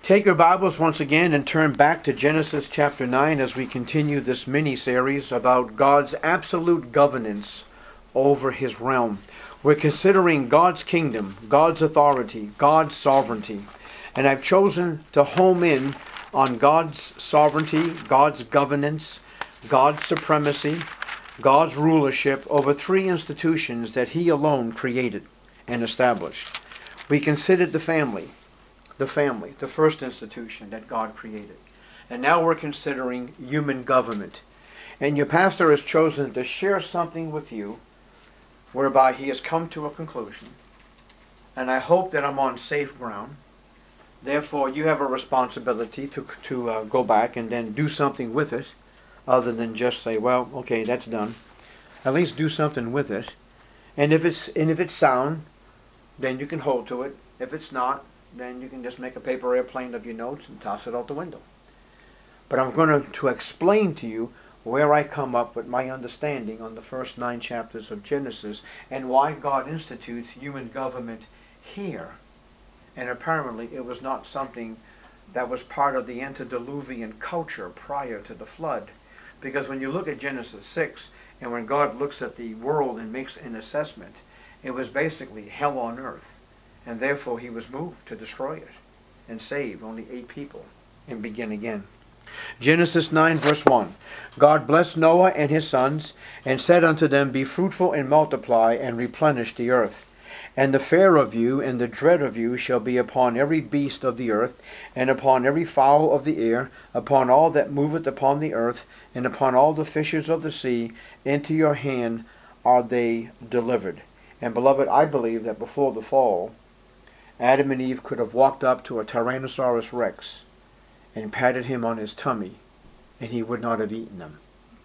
Take your Bibles once again and turn back to Genesis chapter 9 as we continue this mini-series about God's absolute governance over His realm. We're considering God's kingdom, God's authority, God's sovereignty. And I've chosen to home in on God's sovereignty, God's governance, God's supremacy, God's rulership over three institutions that He alone created and established. We considered the family, the first institution that God created. And now we're considering human government. And your pastor has chosen to share something with you whereby he has come to a conclusion. And I hope that I'm on safe ground. Therefore, you have a responsibility to go back and then do something with it, other than just say, well, okay, that's done. At least do something with it. And if it's sound, then you can hold to it. If it's not, then you can just make a paper airplane of your notes and toss it out the window. But I'm going to explain to you where I come up with my understanding on the first 9 chapters of Genesis and why God institutes human government here. And apparently it was not something that was part of the antediluvian culture prior to the flood. Because when you look at Genesis 6, and when God looks at the world and makes an assessment, it was basically hell on earth. And therefore He was moved to destroy it and save only 8 people and begin again. Genesis 9 verse 1. God blessed Noah and his sons, and said unto them, Be fruitful and multiply, and replenish the earth. And the fear of you and the dread of you shall be upon every beast of the earth, and upon every fowl of the air, upon all that moveth upon the earth, and upon all the fishes of the sea. Into your hand are they delivered. And beloved, I believe that before the fall, Adam and Eve could have walked up to a Tyrannosaurus Rex and patted him on his tummy, and he would not have eaten them.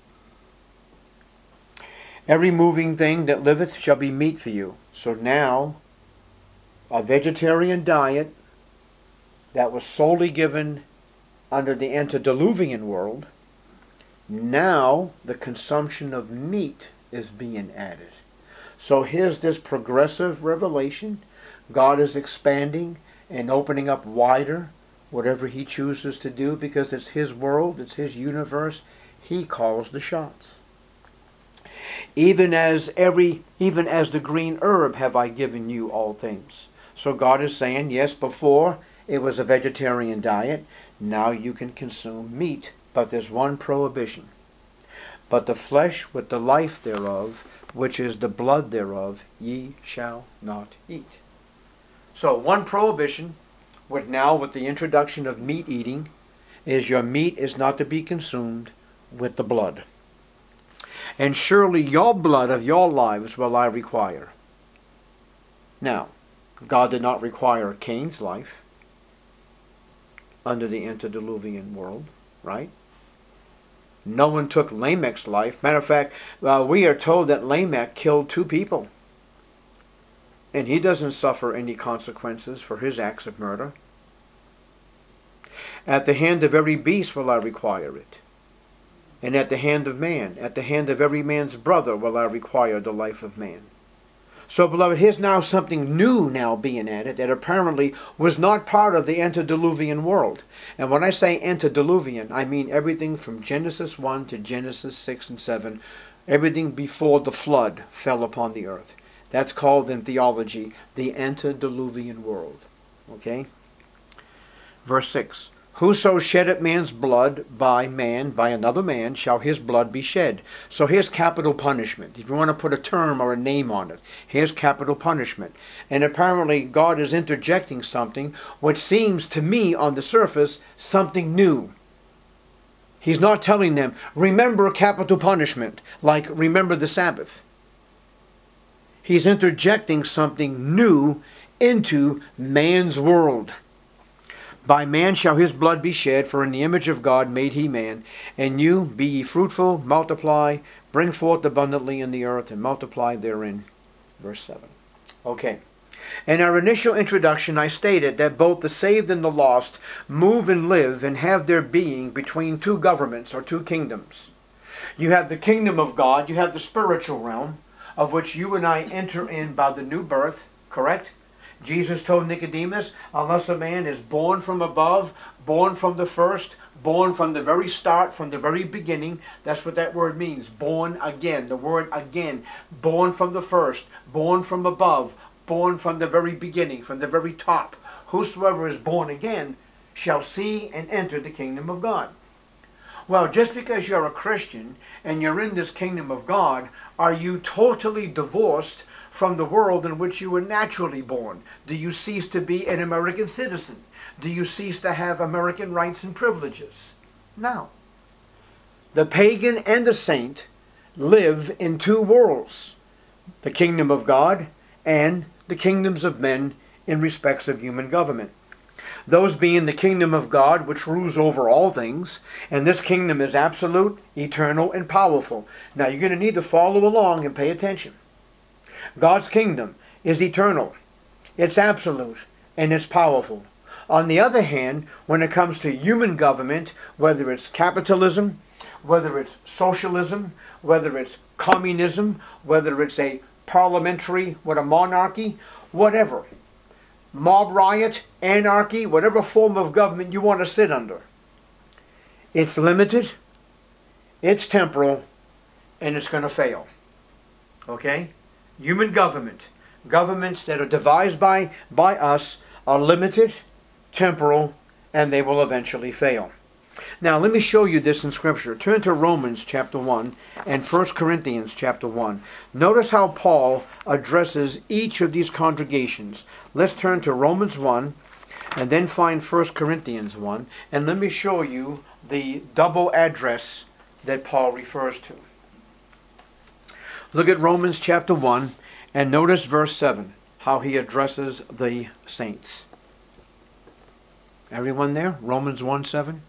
Every moving thing that liveth shall be meat for you. So now, a vegetarian diet that was solely given under the antediluvian world, now the consumption of meat is being added. So here's this progressive revelation. God is expanding and opening up wider whatever He chooses to do, because it's His world, it's His universe. He calls the shots. Even as the green herb have I given you all things. So God is saying, yes, before it was a vegetarian diet, now you can consume meat, but there's one prohibition. But the flesh with the life thereof, which is the blood thereof, ye shall not eat. So one prohibition, with the introduction of meat eating, is your meat is not to be consumed with the blood. And surely your blood of your lives will I require. Now, God did not require Cain's life under the antediluvian world, right? No one took Lamech's life. Matter of fact, we are told that Lamech killed 2 people. And he doesn't suffer any consequences for his acts of murder. At the hand of every beast will I require it. And at the hand of man, at the hand of every man's brother will I require the life of man. So, beloved, here's now something new now being added that apparently was not part of the antediluvian world. And when I say antediluvian, I mean everything from Genesis 1 to Genesis 6 and 7, everything before the flood fell upon the earth. That's called in theology the antediluvian world. Okay? Verse 6. Whoso sheddeth man's blood by another man, shall his blood be shed. So here's capital punishment. If you want to put a term or a name on it, here's capital punishment. And apparently God is interjecting something which seems to me on the surface something new. He's not telling them, remember capital punishment, like remember the Sabbath. He's interjecting something new into man's world. By man shall his blood be shed, for in the image of God made he man. And you, be ye fruitful, multiply, bring forth abundantly in the earth, and multiply therein. Verse 7. Okay. In our initial introduction, I stated that both the saved and the lost move and live and have their being between 2 governments or 2 kingdoms. You have the kingdom of God, you have the spiritual realm, of which you and I enter in by the new birth, correct? Jesus told Nicodemus, unless a man is born from above, born from the first, born from the very start, from the very beginning, that's what that word means, born again. The word again, born from the first, born from above, born from the very beginning, from the very top. Whosoever is born again shall see and enter the kingdom of God. Well, just because you're a Christian and you're in this kingdom of God, are you totally divorced from the world in which you were naturally born? Do you cease to be an American citizen? Do you cease to have American rights and privileges? No. The pagan and the saint live in two worlds, the kingdom of God and the kingdoms of men in respects of human government. Those being the kingdom of God, which rules over all things, and this kingdom is absolute, eternal, and powerful. Now you're going to need to follow along and pay attention. God's kingdom is eternal, it's absolute, and it's powerful. On the other hand, when it comes to human government, whether it's capitalism, whether it's socialism, whether it's communism, whether it's a parliamentary, a monarchy, whatever, mob riot, anarchy, whatever form of government you want to sit under, it's limited, it's temporal, and it's going to fail. Okay? Human government, governments that are devised by us are limited, temporal, and they will eventually fail. Now let me show you this in Scripture. Turn to Romans chapter 1 and 1 Corinthians chapter 1. Notice how Paul addresses each of these congregations. Let's turn to Romans 1 and then find 1 Corinthians 1, and let me show you the double address that Paul refers to. Look at Romans chapter 1 and notice verse 7, how he addresses the saints. Everyone there? Romans 1:7.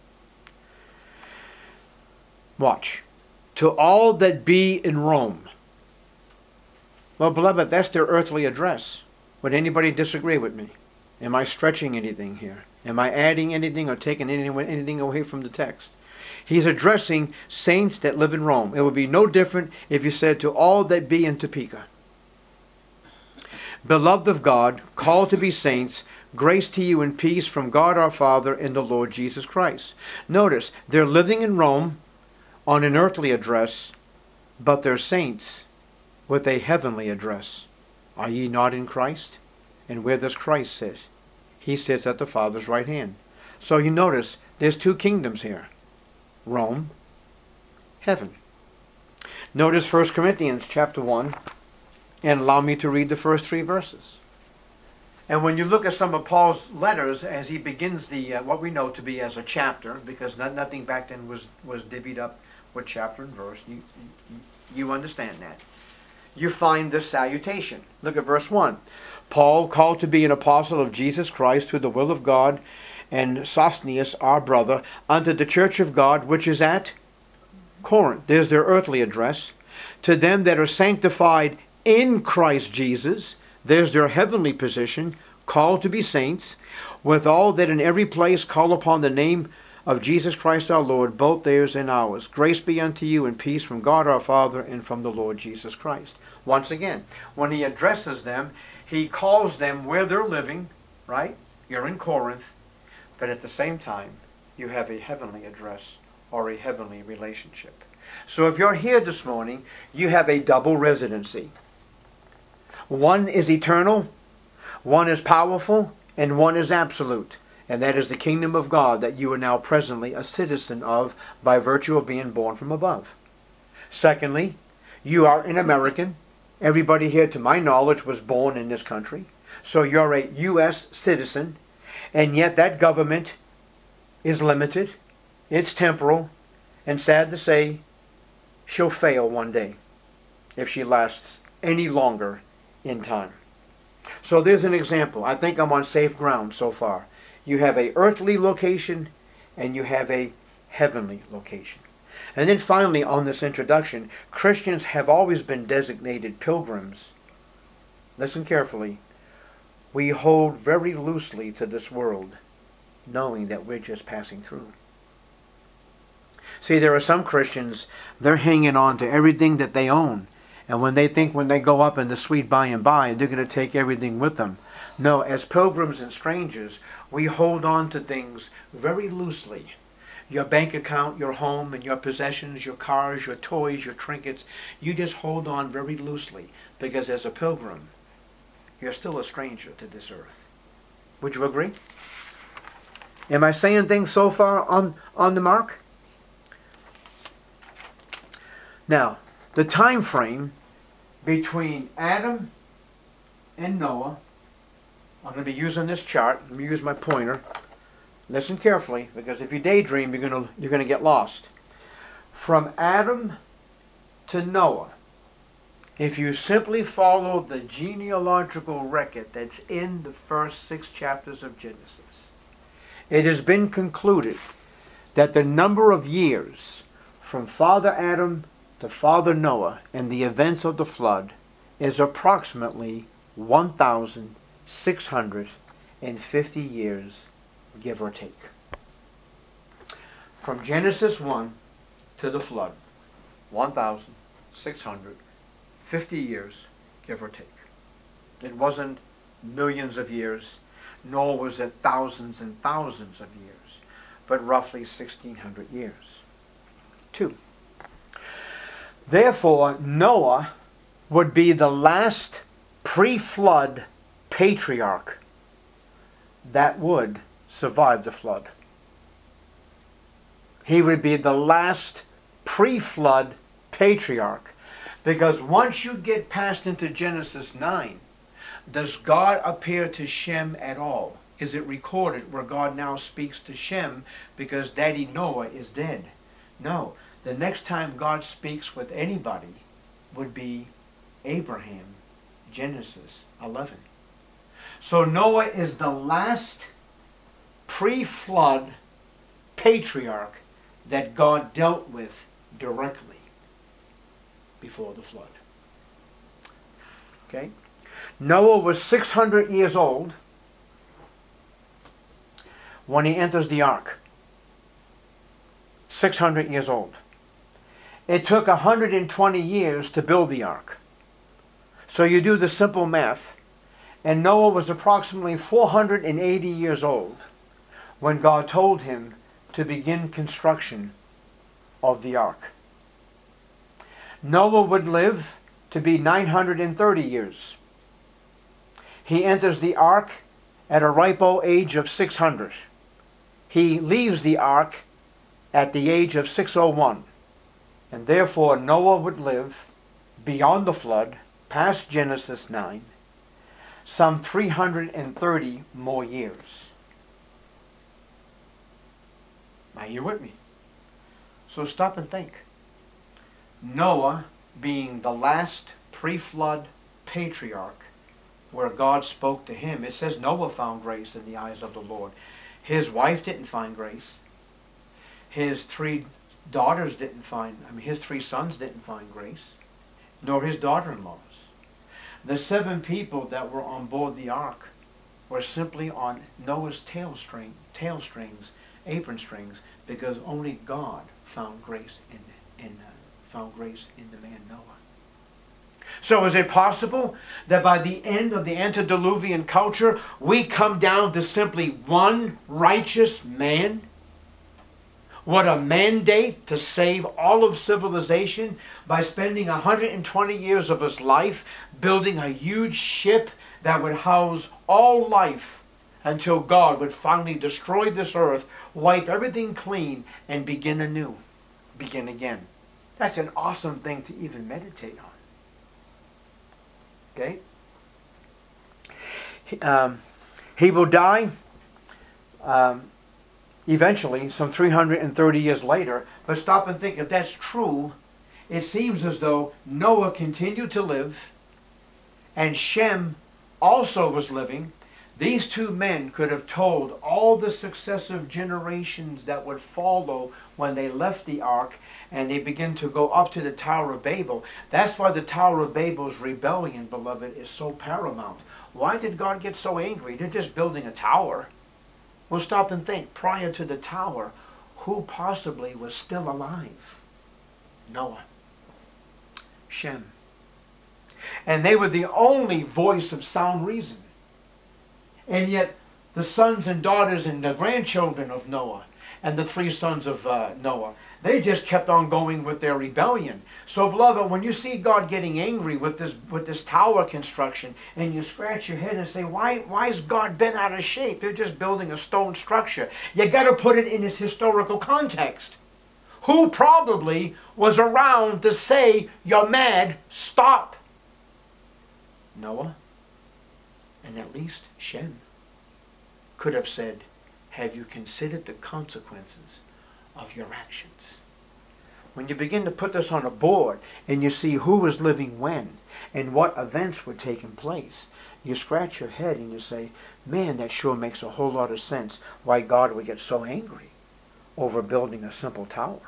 Watch. To all that be in Rome. Well, beloved, that's their earthly address. Would anybody disagree with me? Am I stretching anything here? Am I adding anything or taking anything away from the text? He's addressing saints that live in Rome. It would be no different if you said to all that be in Topeka. Beloved of God, called to be saints, grace to you and peace from God our Father and the Lord Jesus Christ. Notice, they're living in Rome on an earthly address, but they're saints with a heavenly address. Are ye not in Christ? And where does Christ sit? He sits at the Father's right hand. So you notice, there's two kingdoms here. Rome, heaven. Notice 1 Corinthians chapter 1, and allow me to read the first 3 verses. And when you look at some of Paul's letters, as he begins the what we know to be as a chapter, because nothing back then was divvied up with chapter and verse, you understand that. You find this salutation. Look at verse 1. Paul, called to be an apostle of Jesus Christ through the will of God, and Sosthenes, our brother, unto the church of God, which is at Corinth. There's their earthly address. To them that are sanctified in Christ Jesus, there's their heavenly position, called to be saints, with all that in every place call upon the name of Jesus Christ our Lord, both theirs and ours. Grace be unto you and peace from God our Father and from the Lord Jesus Christ. Once again, when he addresses them, he calls them where they're living, right? You're in Corinth, but at the same time, you have a heavenly address or a heavenly relationship. So if you're here this morning, you have a double residency. One is eternal, one is powerful, and one is absolute. And that is the kingdom of God that you are now presently a citizen of by virtue of being born from above. Secondly, you are an American. Everybody here, to my knowledge, was born in this country. So you're a U.S. citizen, and yet that government is limited, it's temporal, and sad to say, she'll fail one day if she lasts any longer in time. So there's an example. I think I'm on safe ground so far. You have a earthly location and you have a heavenly location. And then finally, on this introduction, Christians have always been designated pilgrims. Listen carefully. We hold very loosely to this world, knowing that we're just passing through. See, there are some Christians, they're hanging on to everything that they own. And when they think when they go up in the sweet by and by, they're going to take everything with them. No, as pilgrims and strangers, we hold on to things very loosely. Your bank account, your home, and your possessions, your cars, your toys, your trinkets, you just hold on very loosely because as a pilgrim, you're still a stranger to this earth. Would you agree? Am I saying things so far on the mark? Now, the time frame between Adam and Noah, I'm going to be using this chart. Let me use my pointer. Listen carefully, because if you daydream, you're going to get lost. From Adam to Noah, if you simply follow the genealogical record that's in the first 6 chapters of Genesis, it has been concluded that the number of years from Father Adam to Father Noah and the events of the flood is approximately 1,650 years, give or take. From Genesis 1 to the flood, 1,650 years, give or take. It wasn't millions of years, nor was it thousands and thousands of years, but roughly 1,600 years. 2. Therefore, Noah would be the last pre-flood patriarch that would survive the flood. He would be the last pre-flood patriarch, because once you get past into Genesis 9, does God appear to Shem at all? Is it recorded where God now speaks to Shem because Daddy Noah is dead? No. The next time God speaks with anybody would be Abraham, Genesis 11. So Noah is the last pre-flood patriarch that God dealt with directly before the flood. Okay? Noah was 600 years old when he enters the ark. 600 years old. It took 120 years to build the ark. So you do the simple math, and Noah was approximately 480 years old when God told him to begin construction of the ark. Noah would live to be 930 years. He enters the ark at a ripe old age of 600. He leaves the ark at the age of 601. And therefore Noah would live beyond the flood, past Genesis 9, some 330 more years. Are you with me? So stop and think. Noah being the last pre-flood patriarch where God spoke to him, it says Noah found grace in the eyes of the Lord. His wife didn't find grace. His 3 daughters didn't find, his 3 sons didn't find grace, nor his daughter-in-laws. The 7 people that were on board the ark were simply on Noah's tail strings, apron strings, because only God found grace in the man Noah. So is it possible that by the end of the antediluvian culture, we come down to simply one righteous man? What a mandate to save all of civilization by spending 120 years of his life building a huge ship that would house all life until God would finally destroy this earth, wipe everything clean, and begin anew. Begin again. That's an awesome thing to even meditate on. Okay? He will die eventually, some 330 years later. But stop and think, if that's true, it seems as though Noah continued to live, and Shem also was living. These 2 men could have told all the successive generations that would follow when they left the ark and they begin to go up to the Tower of Babel. That's why the Tower of Babel's rebellion, beloved, is so paramount. Why did God get so angry? They're just building a tower. Well, stop and think. Prior to the tower, who possibly was still alive? Noah. Shem. And they were the only voice of sound reason. And yet the sons and daughters and the grandchildren of Noah and the three sons of Noah, they just kept on going with their rebellion. So beloved, when you see God getting angry with this tower construction, and you scratch your head and say, why's God been out of shape? They're just building a stone structure. You got to put it in its historical context. Who probably was around to say, you're mad, stop? Noah, and at least Shem could have said, have you considered the consequences of your actions? When you begin to put this on a board and you see who was living when and what events were taking place, you scratch your head and you say, man, that sure makes a whole lot of sense why God would get so angry over building a simple tower.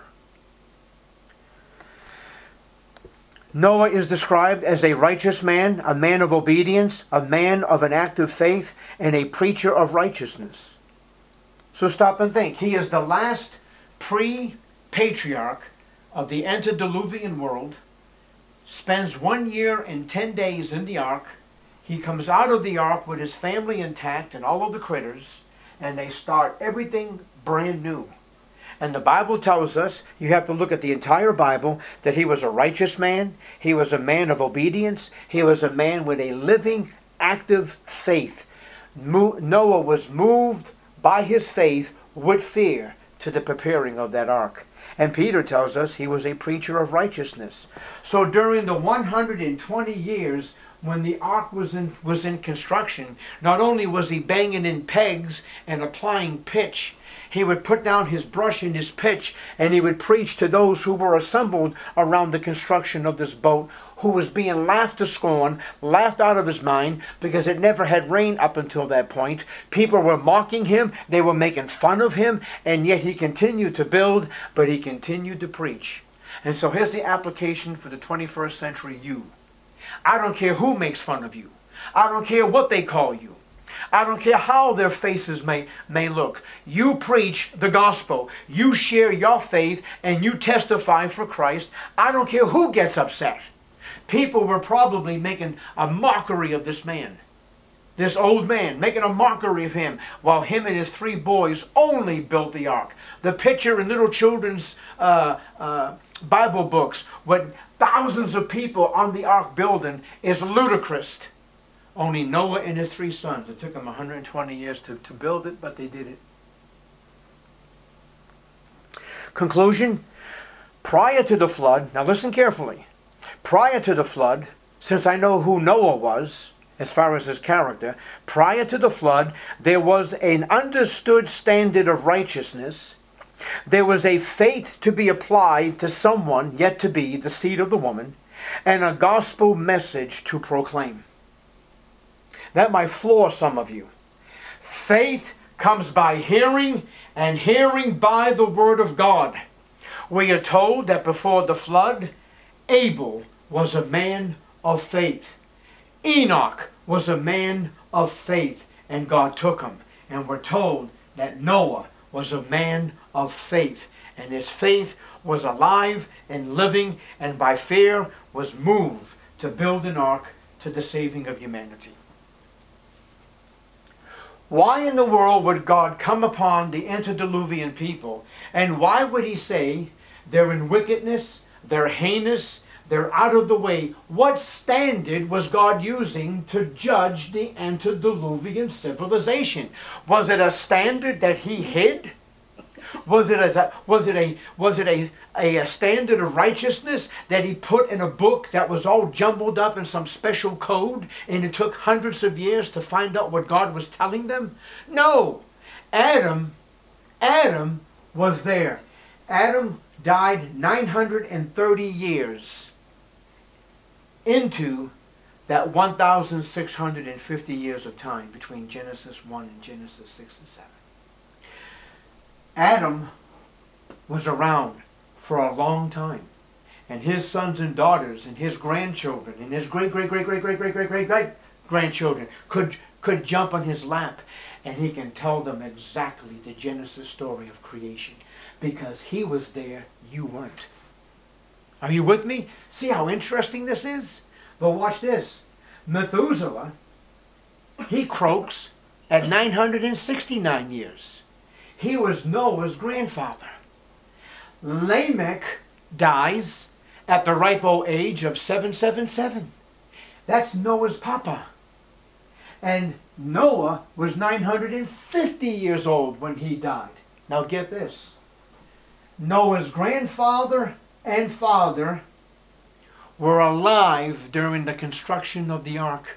Noah is described as a righteous man, a man of obedience, a man of an active faith, and a preacher of righteousness. So stop and think. He is the last pre-patriarch of the antediluvian world, spends 1 year and 10 days in the ark. He comes out of the ark with his family intact and all of the critters, and they start everything brand new. And the Bible tells us, you have to look at the entire Bible, that he was a righteous man, he was a man of obedience, he was a man with a living, active faith. Noah was moved by his faith with fear to the preparing of that ark. And Peter tells us he was a preacher of righteousness. So during the 120 years when the ark was in construction, not only was he banging in pegs and applying pitch, he would put down his brush and his pitch, and he would preach to those who were assembled around the construction of this boat, who was being laughed to scorn, laughed out of his mind, because it never had rained up until that point. People were mocking him, they were making fun of him, and yet he continued to build, but he continued to preach. And so here's the application for the 21st century you. I don't care who makes fun of you. I don't care what they call you. I don't care how their faces may look. You preach the gospel. You share your faith and you testify for Christ. I don't care who gets upset. People were probably making a mockery of this man. This old man, making a mockery of him, while him and his 3 boys only built the ark. The picture in little children's Bible books with thousands of people on the ark building is ludicrous. Only Noah and his 3 sons. It took them 120 years to build it, but they did it. Conclusion, prior to the flood, now listen carefully. Prior to the flood, since I know who Noah was, as far as his character, prior to the flood, there was an understood standard of righteousness. There was a faith to be applied to someone yet to be the seed of the woman, and a gospel message to proclaim. That might floor some of you. Faith comes by hearing, and hearing by the word of God. We are told that before the flood, Abel was a man of faith. Enoch was a man of faith, and God took him. And we're told that Noah was a man of faith, and his faith was alive and living, and by fear was moved to build an ark to the saving of humanity. Why in the world would God come upon the antediluvian people, and why would he say they're in wickedness, they're heinous, they're out of the way? What standard was God using to judge the antediluvian civilization? Was it a standard that he hid? Was it a standard of righteousness that he put in a book that was all jumbled up in some special code, and it took hundreds of years to find out what God was telling them? No. Adam was there. Adam died 930 years into that 1,650 years of time between Genesis 1 and Genesis 6 and 7. Adam was around for a long time, and his sons and daughters and his grandchildren and his great-great-great-great-great-great-great-grandchildren could jump on his lap, and he can tell them exactly the Genesis story of creation, because he was there, you weren't. Are you with me? See how interesting this is? But watch this. Methuselah, he croaks at 969 years. He was Noah's grandfather. Lamech dies at the ripe old age of 777. That's Noah's papa. And Noah was 950 years old when he died. Now get this. Noah's grandfather and father were alive during the construction of the ark.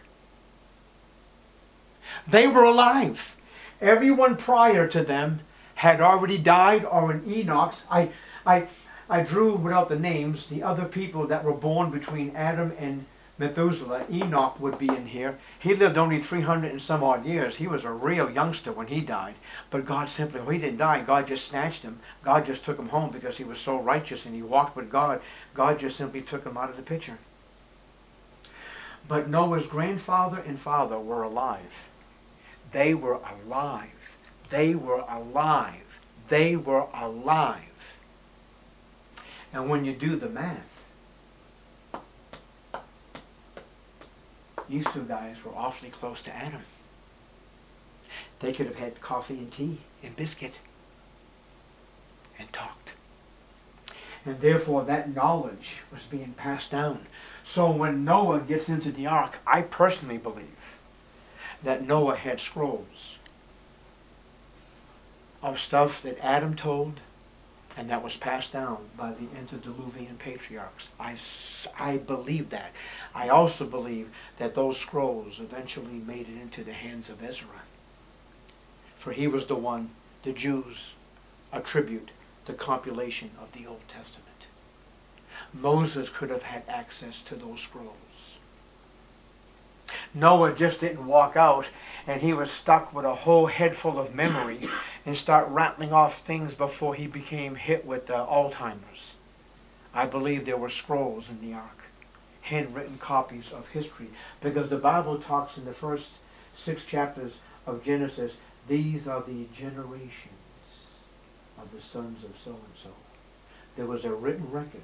They were alive. Everyone prior to them had already died or in Enoch's. I drew, without the names, the other people that were born between Adam and Methuselah. Enoch would be in here. He lived only 300 and some odd years. He was a real youngster when he died. But God simply, he didn't die. God just snatched him. God just took him home because he was so righteous and he walked with God. God just simply took him out of the picture. But Noah's grandfather and father were alive. They were alive. They were alive. They were alive. And when you do the math, these two guys were awfully close to Adam. They could have had coffee and tea and biscuit and talked. And therefore that knowledge was being passed down. So when Noah gets into the ark, I personally believe that Noah had scrolls of stuff that Adam told and that was passed down by the antediluvian patriarchs. I believe that. I also believe that those scrolls eventually made it into the hands of Ezra. For he was the one the Jews attribute the compilation of the Old Testament. Moses could have had access to those scrolls. Noah just didn't walk out and he was stuck with a whole head full of memory and start rattling off things before he became hit with Alzheimer's. I believe there were scrolls in the ark, handwritten copies of history, because the Bible talks in the first 6 chapters of Genesis, these are the generations of the sons of so-and-so. There was a written record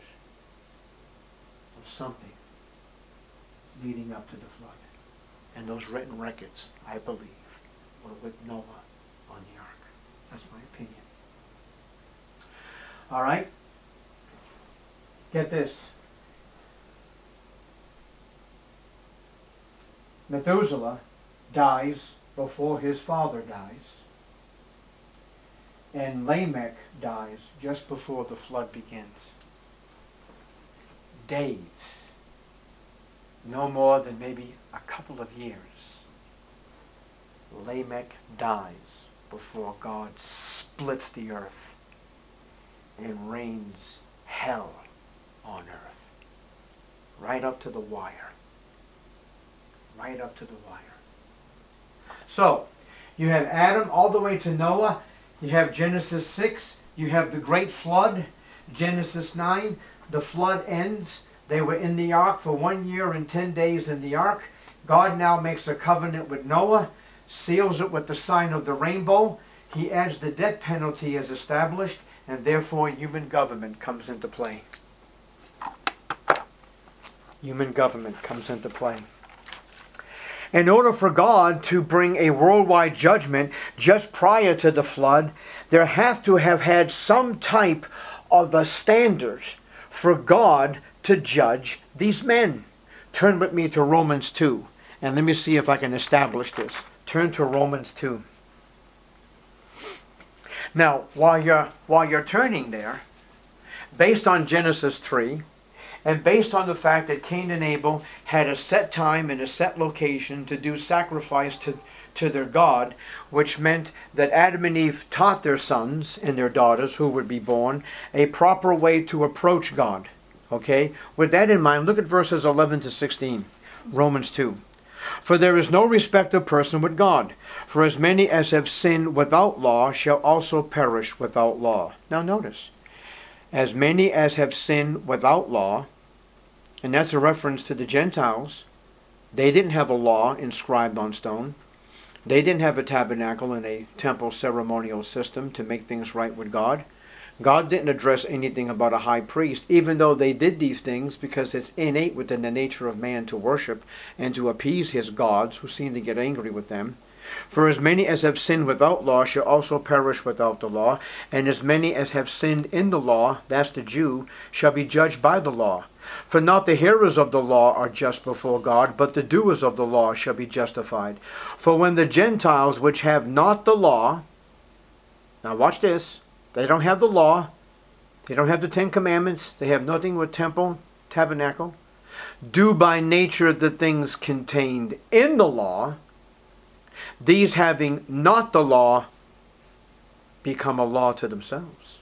of something leading up to the flood. And those written records, I believe, were with Noah on the ark. That's my opinion. All right? Get this. Methuselah dies before his father dies. And Lamech dies just before the flood begins. Days. No more than maybe a couple of years. Lamech dies before God splits the earth and rains hell on earth. Right up to the wire. Right up to the wire. So, you have Adam all the way to Noah. You have Genesis 6. You have the great flood. Genesis 9. The flood ends. They were in the ark for 1 year and 10 days in the ark. God now makes a covenant with Noah, seals it with the sign of the rainbow. He adds the death penalty as established, and therefore human government comes into play. Human government comes into play. In order for God to bring a worldwide judgment just prior to the flood, there have to have had some type of a standard for God to judge these men. Turn with me to Romans 2, and let me see if I can establish this. Turn to Romans 2. Now, while you're turning there, based on Genesis 3, and based on the fact that Cain and Abel had a set time and a set location to do sacrifice to their God, which meant that Adam and Eve taught their sons and their daughters who would be born a proper way to approach God. Okay? With that in mind, look at verses 11 to 16. Romans 2. For there is no respect of person with God. For as many as have sinned without law shall also perish without law. Now notice. As many as have sinned without law, and that's a reference to the Gentiles. They didn't have a law inscribed on stone. They didn't have a tabernacle and a temple ceremonial system to make things right with God. God didn't address anything about a high priest, even though they did these things because it's innate within the nature of man to worship and to appease his gods who seem to get angry with them. For as many as have sinned without law shall also perish without the law, and as many as have sinned in the law, that's the Jew, shall be judged by the law. For not the hearers of the law are just before God, but the doers of the law shall be justified. For when the Gentiles which have not the law, now watch this, they don't have the law, they don't have the Ten Commandments, they have nothing with temple, tabernacle, do by nature the things contained in the law, these having not the law become a law to themselves.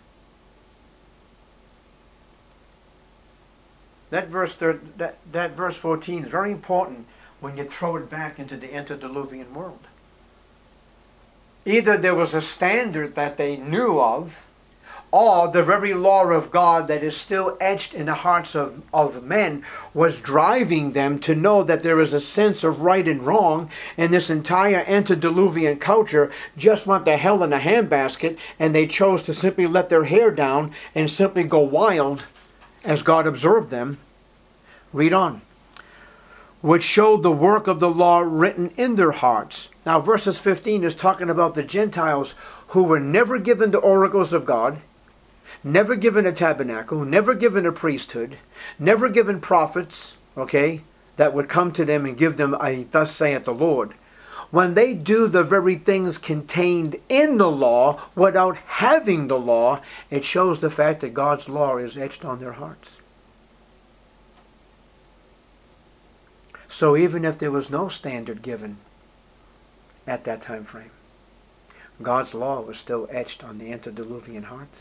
That verse 14 is very important when you throw it back into the antediluvian world. Either there was a standard that they knew of, or the very law of God that is still etched in the hearts of men was driving them to know that there is a sense of right and wrong, and this entire antediluvian culture just went to hell in a handbasket, and they chose to simply let their hair down and simply go wild as God observed them. Read on. Which showed the work of the law written in their hearts. Now verses 15 is talking about the Gentiles who were never given the oracles of God, never given a tabernacle, never given a priesthood, never given prophets, that would come to them and give them a thus saith the Lord. When they do the very things contained in the law without having the law, it shows the fact that God's law is etched on their hearts. So even if there was no standard given at that time frame, God's law was still etched on the antediluvian hearts.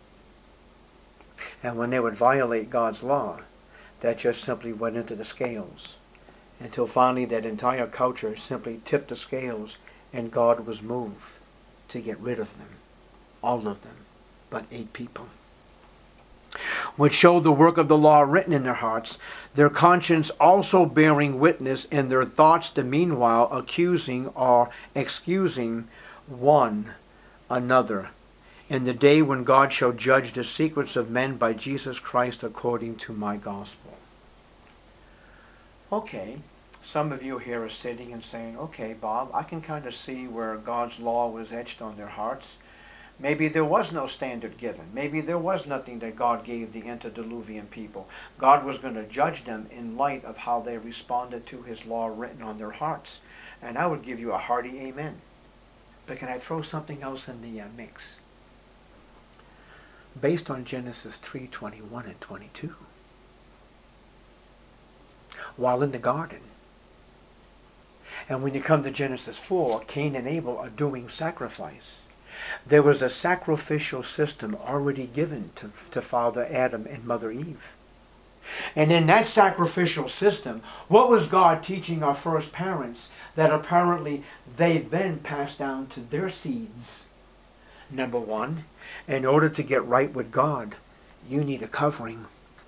And when they would violate God's law, that just simply went into the scales, until finally that entire culture simply tipped the scales, and God was moved to get rid of them, all of them, but 8 people. Which showed the work of the law written in their hearts, their conscience also bearing witness, and their thoughts the meanwhile accusing or excusing one another, in the day when God shall judge the secrets of men by Jesus Christ according to my gospel. Okay, some of you here are sitting and saying, okay, Bob, I can kind of see where God's law was etched on their hearts. Maybe there was no standard given. Maybe there was nothing that God gave the antediluvian people. God was going to judge them in light of how they responded to his law written on their hearts. And I would give you a hearty amen. But can I throw something else in the mix? Based on Genesis 3:21 and 22. While in the garden, and when you come to Genesis 4, Cain and Abel are doing sacrifice. There was a sacrificial system already given to Father Adam and Mother Eve. And in that sacrificial system, what was God teaching our first parents that apparently they then passed down to their seeds? Number 1, in order to get right with God, you need a covering.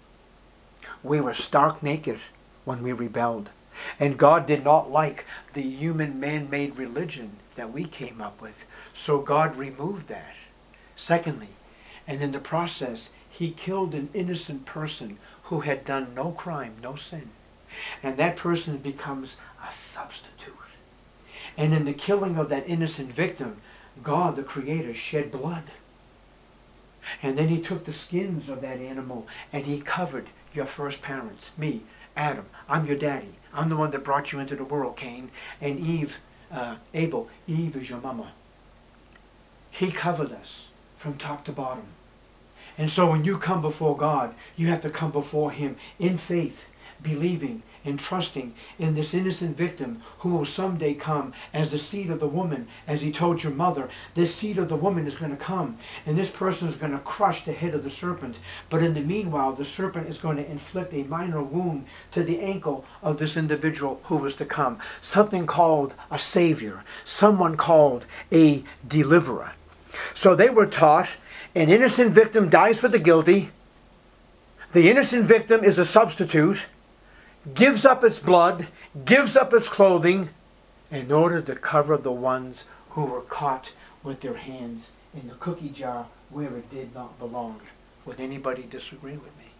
We were stark naked when we rebelled. And God did not like the human man-made religion that we came up with. So God removed that. Secondly, and in the process, he killed an innocent person who had done no crime, no sin. And that person becomes a substitute. And in the killing of that innocent victim, God, the Creator, shed blood. And then he took the skins of that animal and he covered your first parents, me, Adam. I'm your daddy. I'm the one that brought you into the world, Cain. And Eve, Abel, Eve is your mama. He covered us from top to bottom. And so when you come before God, you have to come before him in faith, believing and trusting in this innocent victim who will someday come as the seed of the woman. As he told your mother, this seed of the woman is going to come, and this person is going to crush the head of the serpent. But in the meanwhile, the serpent is going to inflict a minor wound to the ankle of this individual who was to come. Something called a savior, someone called a deliverer. So they were taught, an innocent victim dies for the guilty. The innocent victim is a substitute, gives up its blood, gives up its clothing, in order to cover the ones who were caught with their hands in the cookie jar where it did not belong. Would anybody disagree with me?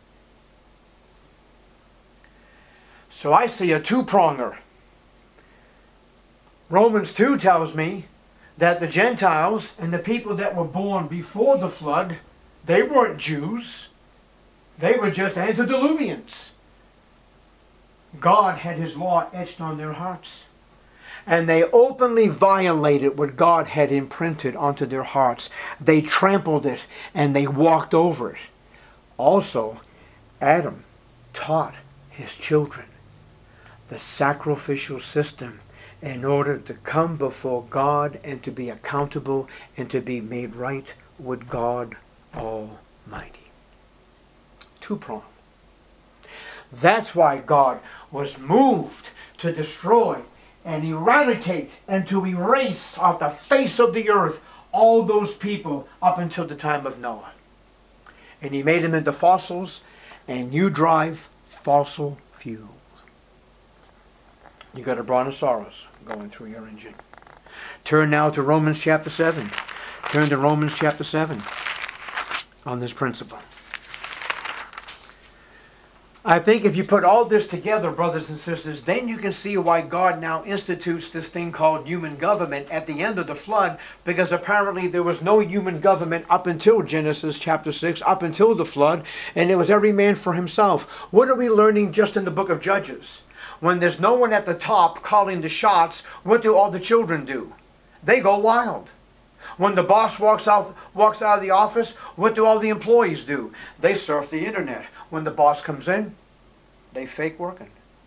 So I see a two-pronger. Romans 2 tells me that the Gentiles and the people that were born before the flood, they weren't Jews. They were just antediluvians. God had his law etched on their hearts. And they openly violated what God had imprinted onto their hearts. They trampled it and they walked over it. Also, Adam taught his children the sacrificial system in order to come before God and to be accountable and to be made right with God Almighty. Two-pronged. That's why God was moved to destroy and eradicate and to erase off the face of the earth all those people up until the time of Noah. And he made them into fossils, and you drive fossil fuels. You got a brontosaurus going through your engine. Turn now to Romans chapter 7. Turn to Romans chapter 7 on this principle. I think if you put all this together, brothers and sisters, then you can see why God now institutes this thing called human government at the end of the flood, because apparently there was no human government up until Genesis chapter 6, up until the flood, and it was every man for himself. What are we learning just in the book of Judges? When there's no one at the top calling the shots, what do all the children do? They go wild. When the boss walks out of the office, what do all the employees do? They surf the internet. When the boss comes in, they fake working.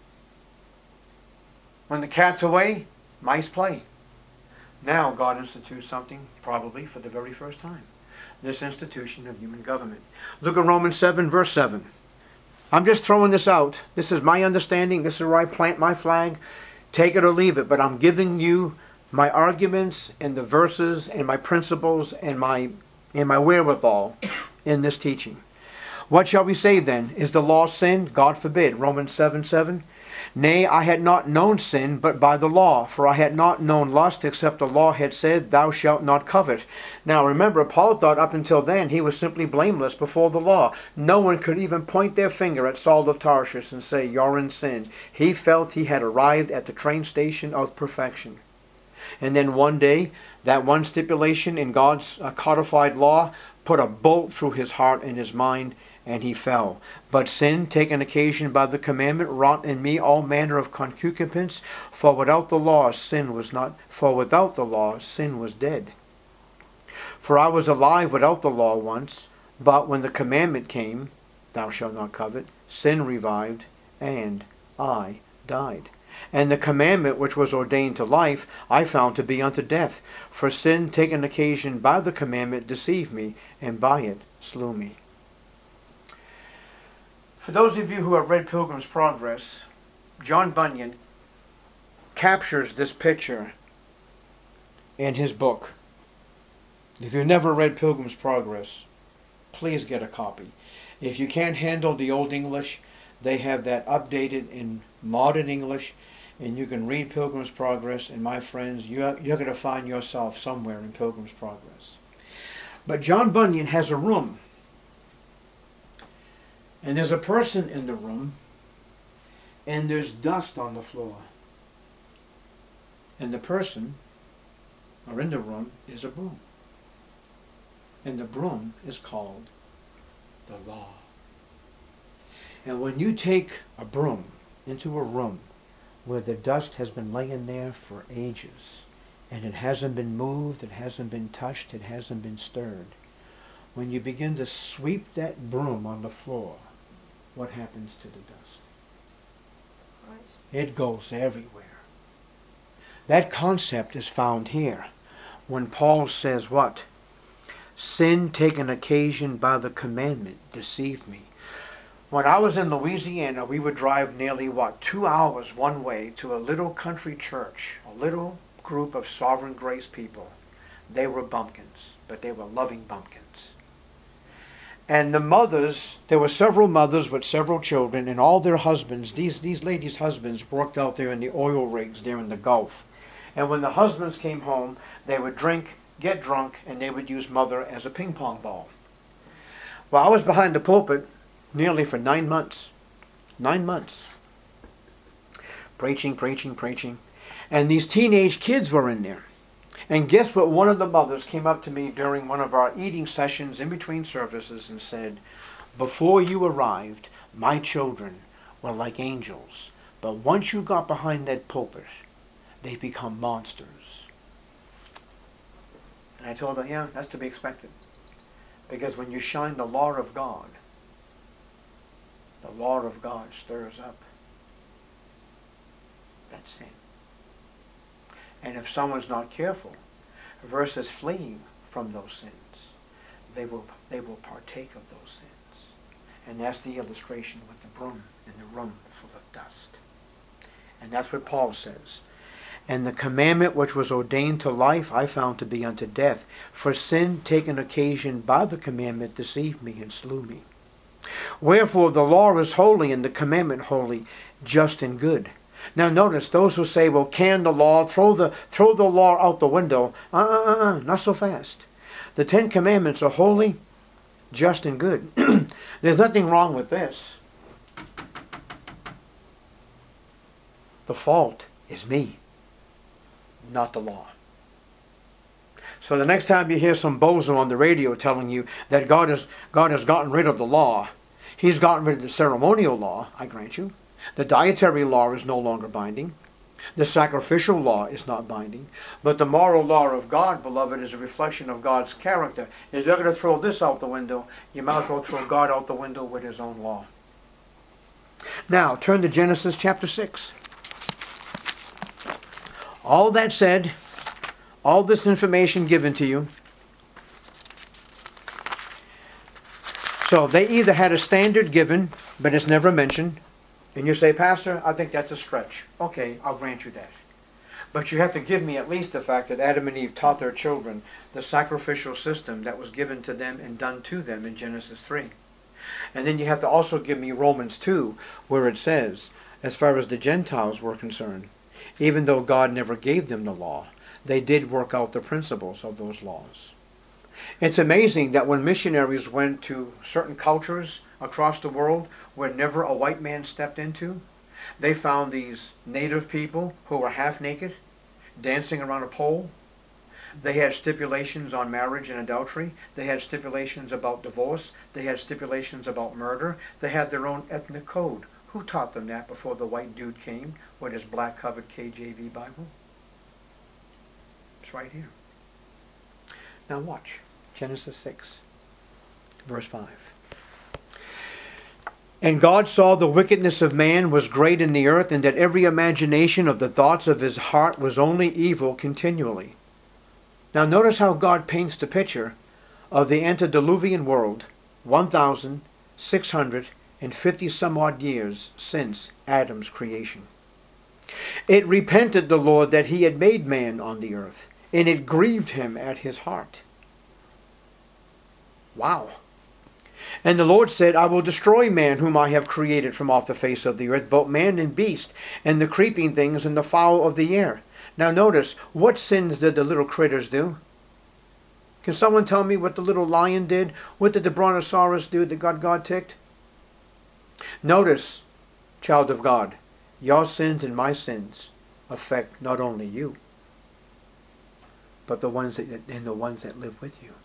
When the cat's away, mice play. Now God institutes something probably for the very first time. This institution of human government. Look at Romans 7 verse 7. I'm just throwing this out. This is my understanding. This is where I plant my flag. Take it or leave it. But I'm giving you my arguments and the verses and my principles and my wherewithal in this teaching. What shall we say then? Is the law sin? God forbid. Romans 7:7. Nay, I had not known sin, but by the law. For I had not known lust, except the law had said, Thou shalt not covet. Now remember, Paul thought up until then he was simply blameless before the law. No one could even point their finger at Saul of Tarshish and say, You're in sin. He felt he had arrived at the train station of perfection. And then one day, that one stipulation in God's codified law put a bolt through his heart and his mind, and he fell. But sin, taken occasion by the commandment, wrought in me all manner of concupiscence, for without the law sin was dead. For I was alive without the law once, but when the commandment came, Thou shalt not covet, sin revived, and I died. And the commandment which was ordained to life, I found to be unto death. For sin, taken occasion by the commandment, deceived me, and by it slew me. For those of you who have read Pilgrim's Progress, John Bunyan captures this picture in his book. If you've never read Pilgrim's Progress, please get a copy. If you can't handle the Old English, they have that updated in modern English, and you can read Pilgrim's Progress, and my friends, you're going to find yourself somewhere in Pilgrim's Progress. But John Bunyan has a room. And there's a person in the room, and there's dust on the floor. And the person, or in the room, is a broom. And the broom is called the law. And when you take a broom into a room where the dust has been laying there for ages, and it hasn't been moved, it hasn't been touched, it hasn't been stirred, when you begin to sweep that broom on the floor, what happens to the dust? It goes everywhere. That concept is found here when Paul says what? Sin taken occasion by the commandment deceived me. When I was in Louisiana, we would drive nearly 2 hours one way to a little country church, a little group of Sovereign Grace people. They were bumpkins, but they were loving bumpkins. And the mothers, there were several mothers with several children, and all their husbands, these ladies' husbands worked out there in the oil rigs there in the Gulf. And when the husbands came home, they would drink, get drunk, and they would use mother as a ping pong ball. Well, I was behind the pulpit nearly for 9 months. 9 months. Preaching. And these teenage kids were in there. And guess what? One of the mothers came up to me during one of our eating sessions in between services and said, before you arrived, my children were like angels. But once you got behind that pulpit, they become monsters. And I told her, yeah, that's to be expected. Because when you shine the law of God stirs up that sin. And if someone's not careful, versus fleeing from those sins, they will partake of those sins. And that's the illustration with the broom in the room full of dust. And that's what Paul says. And the commandment which was ordained to life I found to be unto death. For sin taken occasion by the commandment deceived me and slew me. Wherefore the law is holy and the commandment holy, just and good. Now notice, those who say, well, can the law, throw the law out the window. Not so fast. The 10 Commandments are holy, just, and good. There's nothing wrong with this. The fault is me, not the law. So the next time you hear some bozo on the radio telling you that God has gotten rid of the law, He's gotten rid of the ceremonial law, I grant you. The dietary law is no longer binding. The sacrificial law is not binding. But the moral law of God, beloved, is a reflection of God's character. If you're going to throw this out the window, you might as well throw God out the window with His own law. Now, turn to Genesis chapter 6. All that said, all this information given to you. So they either had a standard given, but it's never mentioned. And you say, Pastor, I think that's a stretch. Okay, I'll grant you that. But you have to give me at least the fact that Adam and Eve taught their children the sacrificial system that was given to them and done to them in Genesis 3. And then you have to also give me Romans 2, where it says, as far as the Gentiles were concerned, even though God never gave them the law, they did work out the principles of those laws. It's amazing that when missionaries went to certain cultures across the world where never a white man stepped into, they found these native people who were half naked, dancing around a pole. They had stipulations on marriage and adultery. They had stipulations about divorce. They had stipulations about murder. They had their own ethnic code. Who taught them that before the white dude came with his black-covered KJV Bible? It's right here. Now watch. Genesis 6, verse 5. And God saw the wickedness of man was great in the earth, and that every imagination of the thoughts of his heart was only evil continually. Now notice how God paints the picture of the antediluvian world 1,650 some odd years since Adam's creation. It repented the Lord that he had made man on the earth, and it grieved him at his heart. Wow. And the Lord said, I will destroy man whom I have created from off the face of the earth, both man and beast, and the creeping things and the fowl of the air. Now notice, what sins did the little critters do? Can someone tell me what the little lion did? What did the brontosaurus do that got God ticked? Notice, child of God, your sins and my sins affect not only you, but the ones that live with you.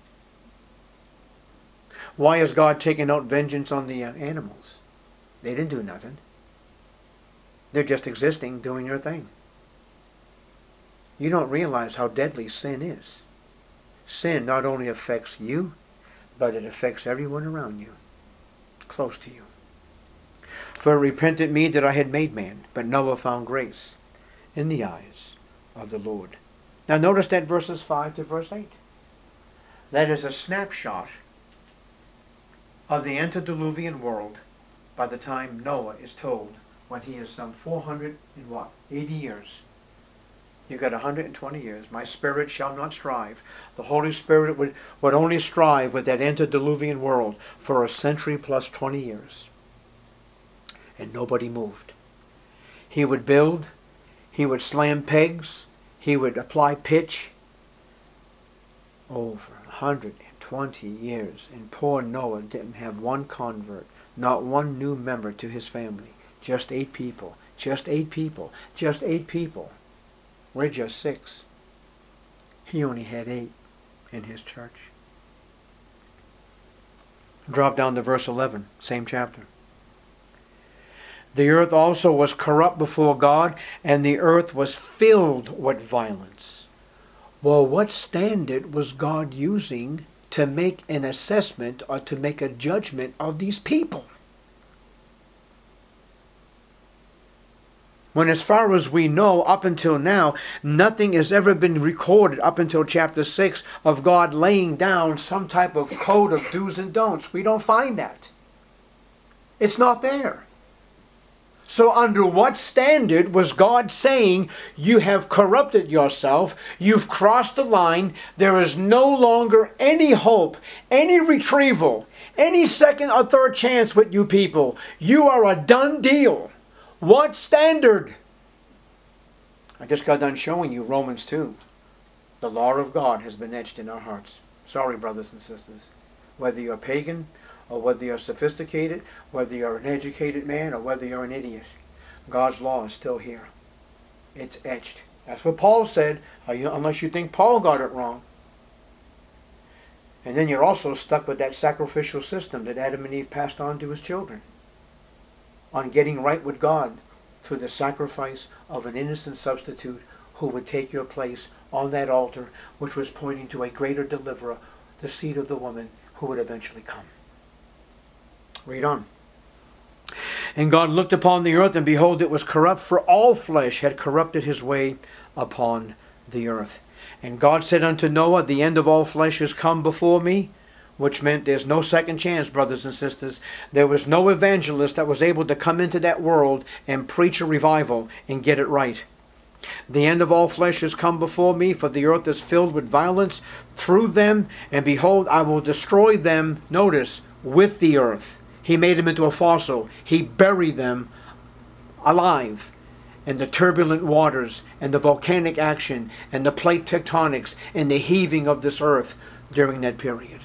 Why is God taking out vengeance on the animals? They didn't do nothing. They're just existing, doing their thing. You don't realize how deadly sin is. Sin not only affects you, but it affects everyone around you, close to you. For it repented me that I had made man, but Noah found grace in the eyes of the Lord. Now notice that verses 5 to verse 8. That is a snapshot of the antediluvian world by the time Noah is told when he is some 480 years. You've got 120 years. My spirit shall not strive. The Holy Spirit would only strive with that antediluvian world for a century plus 20 years. And nobody moved. He would build. He would slam pegs. He would apply pitch. Over 120 years. And poor Noah didn't have one convert. Not one new member to his family. Just 8 people. Just 8 people. Just 8 people. We're just 6. He only had 8 in his church. Drop down to verse 11, same chapter. The earth also was corrupt before God, and the earth was filled with violence. Well, what standard was God using to make an assessment or to make a judgment of these people? When, as far as we know, up until now, nothing has ever been recorded up until chapter 6 of God laying down some type of code of do's and don'ts. We don't find that. It's not there. So under what standard was God saying, you have corrupted yourself, you've crossed the line, there is no longer any hope, any retrieval, any second or third chance with you people. You are a done deal. What standard? I just got done showing you Romans 2. The law of God has been etched in our hearts. Sorry, brothers and sisters. Whether you're pagan, or whether you're sophisticated, whether you're an educated man, or whether you're an idiot, God's law is still here. It's etched. That's what Paul said, unless you think Paul got it wrong. And then you're also stuck with that sacrificial system that Adam and Eve passed on to his children, on getting right with God through the sacrifice of an innocent substitute who would take your place on that altar, which was pointing to a greater deliverer, the seed of the woman, who would eventually come. Read on. And God looked upon the earth, and behold, it was corrupt, for all flesh had corrupted his way upon the earth. And God said unto Noah, the end of all flesh is come before me, which meant there's no second chance, brothers and sisters. There was no evangelist that was able to come into that world and preach a revival and get it right. The end of all flesh is come before me, for the earth is filled with violence through them, and behold, I will destroy them, notice, with the earth. He made them into a fossil. He buried them alive in the turbulent waters and the volcanic action and the plate tectonics and the heaving of this earth during that period.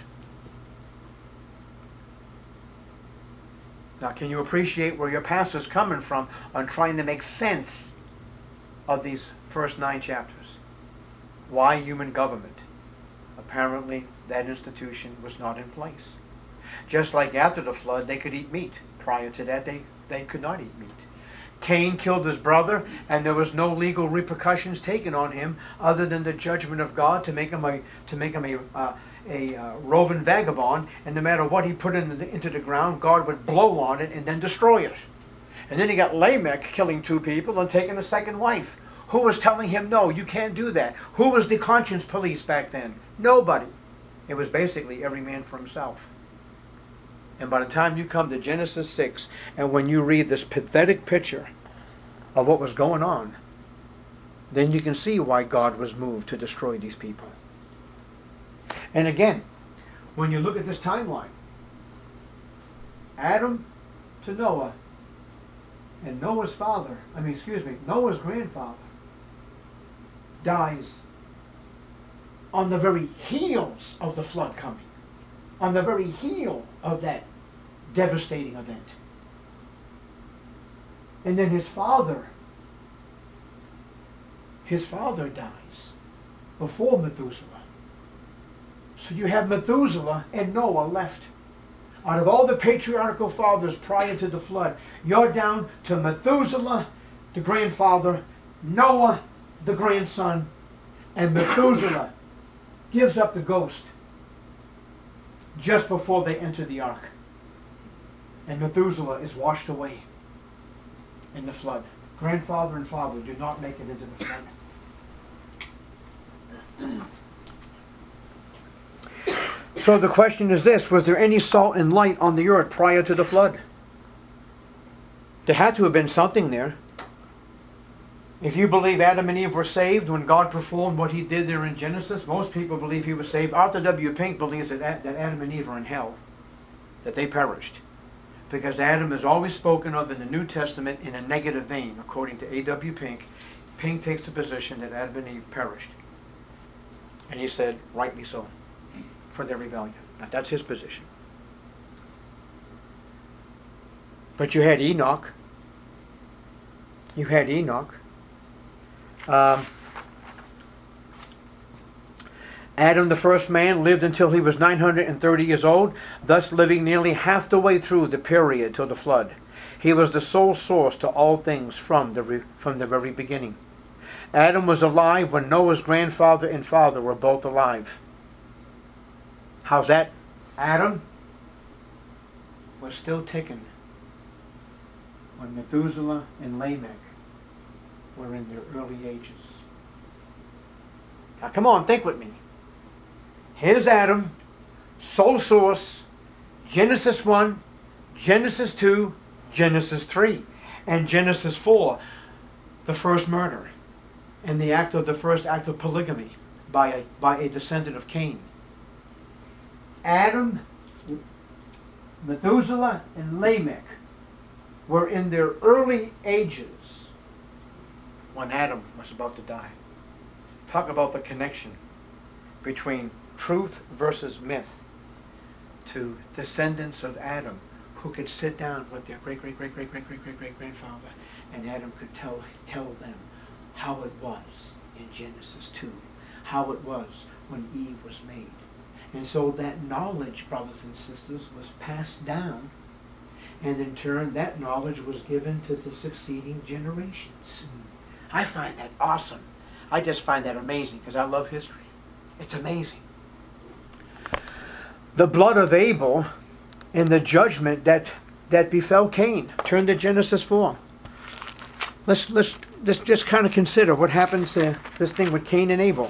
Now, can you appreciate where your pastor's coming from on trying to make sense of these first 9 chapters? Why human government? Apparently, that institution was not in place. Just like after the flood, they could eat meat. Prior to that, they could not eat meat. Cain killed his brother, and there was no legal repercussions taken on him other than the judgment of God to make him a roving vagabond, and no matter what he put into the ground, God would blow on it and then destroy it. And then he got Lamech killing 2 people and taking a second wife. Who was telling him, no, you can't do that? Who was the conscience police back then? Nobody. It was basically every man for himself. And by the time you come to Genesis 6, and when you read this pathetic picture of what was going on, then you can see why God was moved to destroy these people. And again, when you look at this timeline, Adam to Noah, and Noah's grandfather dies on the very heels of the flood coming. On the very heel of that devastating event. And then his father dies before Methuselah. So you have Methuselah and Noah left. Out of all the patriarchal fathers prior to the flood, you're down to Methuselah, the grandfather, Noah, the grandson, and Methuselah gives up the ghost just before they enter the ark. And Methuselah is washed away in the flood. Grandfather and father do not make it into the flood. So the question is this: was there any salt and light on the earth prior to the flood? There had to have been something there. If you believe Adam and Eve were saved when God performed what he did there in Genesis, most people believe he was saved. Arthur W. Pink believes that Adam and Eve are in hell, that they perished. Because Adam is always spoken of in the New Testament in a negative vein, according to A.W. Pink. Pink takes the position that Adam and Eve perished. And he said, rightly so, for their rebellion. Now that's his position. But you had Enoch. Adam, the first man, lived until he was 930 years old, thus living nearly half the way through the period till the flood. He was the sole source to all things from the very beginning. Adam was alive when Noah's grandfather and father were both alive. How's that? Adam was still ticking when Methuselah and Lamech were in their early ages. Now come on, think with me. Here's Adam, sole source, Genesis 1, Genesis 2, Genesis 3, and Genesis 4, the first murder, and the first act of polygamy by a descendant of Cain. Adam, Methuselah, and Lamech were in their early ages when Adam was about to die. Talk about the connection between truth versus myth, to descendants of Adam who could sit down with their great-great-great-great-great-great-great-grandfather, and Adam could tell them how it was in Genesis 2, how it was when Eve was made. And so that knowledge, brothers and sisters, was passed down, and in turn that knowledge was given to the succeeding generations. I find that awesome. I just find that amazing because I love history. It's amazing. The blood of Abel and the judgment that befell Cain. Turn to Genesis 4. Let's just kind of consider what happens to this thing with Cain and Abel.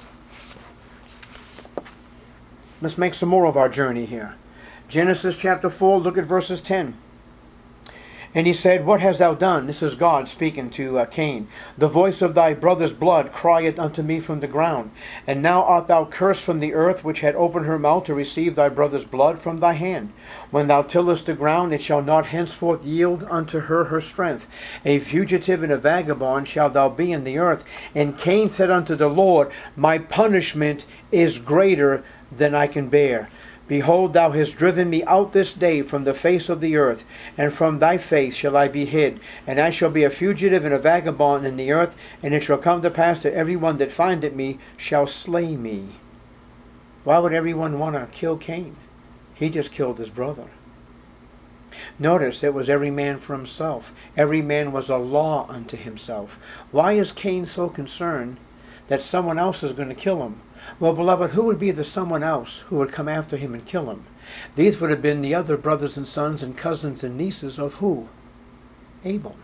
Let's make some more of our journey here. Genesis chapter 4, look at verses 10. And he said, What hast thou done? This is God speaking to Cain. The voice of thy brother's blood crieth unto me from the ground. And now art thou cursed from the earth, which had opened her mouth to receive thy brother's blood from thy hand. When thou tillest the ground, it shall not henceforth yield unto her strength. A fugitive and a vagabond shalt thou be in the earth. And Cain said unto the Lord, My punishment is greater than I can bear. Behold, thou hast driven me out this day from the face of the earth, and from thy face shall I be hid. And I shall be a fugitive and a vagabond in the earth, and it shall come to pass that every one that findeth me shall slay me. Why would everyone want to kill Cain? He just killed his brother. Notice it was every man for himself. Every man was a law unto himself. Why is Cain so concerned that someone else is going to kill him? Well, beloved, who would be the someone else who would come after him and kill him? These would have been the other brothers and sons and cousins and nieces of who? Abel.